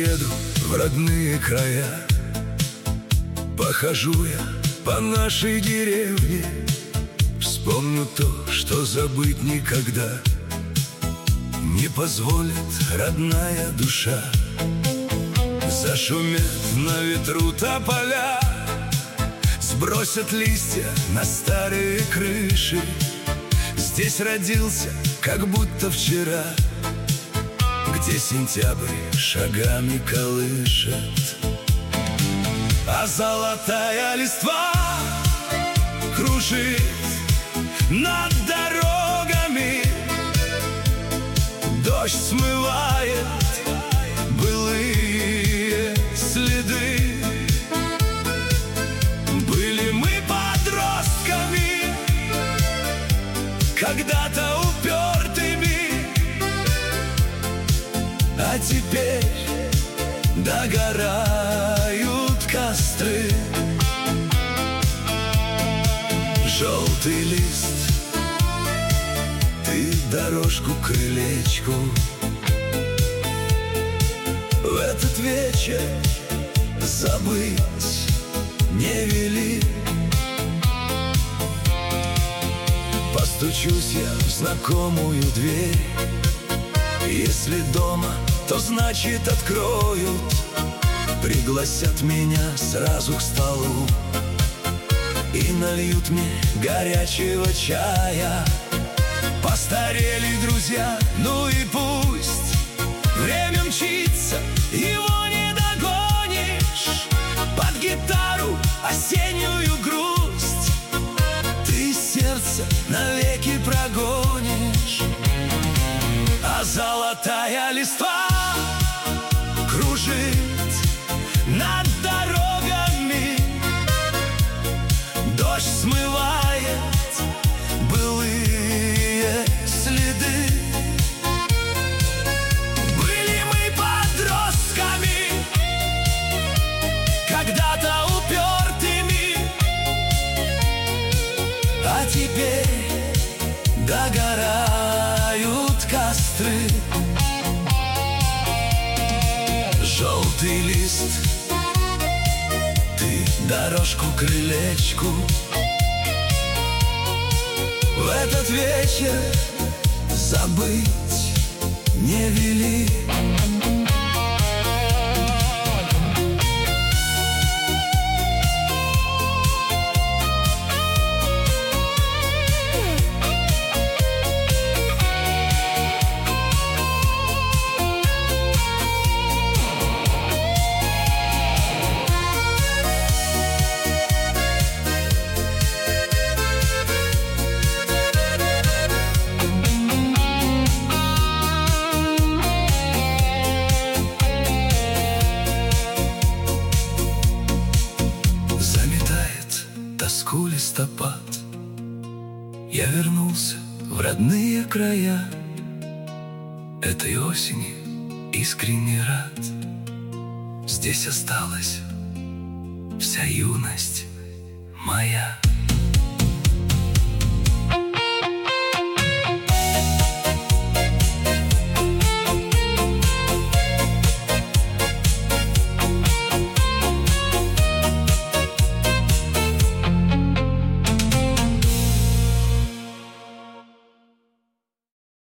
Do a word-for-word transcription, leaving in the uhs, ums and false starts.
приеду в родные края, похожу я по нашей деревне, вспомню то, что забыть никогда не позволит родная душа. Зашумят на ветру тополя, сбросят листья на старые крыши. Здесь родился, как будто вчера, где сентябрь шагами колышет. А золотая листва кружит над дорогами, дождь смывает былые следы. Были мы подростками, когда-то упертыми, а теперь догорают костры. Желтый лист, ты дорожку к крылечку в этот вечер забыть не вели. Постучусь я в знакомую дверь, если дома, то значит откроют. Пригласят меня сразу к столу и нальют мне горячего чая. Постарели друзья, ну и пусть. Время мчится, его не догонишь. Под гитару осеннюю грусть ты сердце навеки прогонишь. А золотая листва кружит над дорогами, дождь смывает былые следы. Были мы подростками, когда-то упертыми, а теперь догорают костры. Желтый лист, ты дорожку к крылечку в этот вечер забыть не вели. Тоску листопад, я вернулся в родные края. Этой осени искренне рад. Здесь осталась вся юность моя.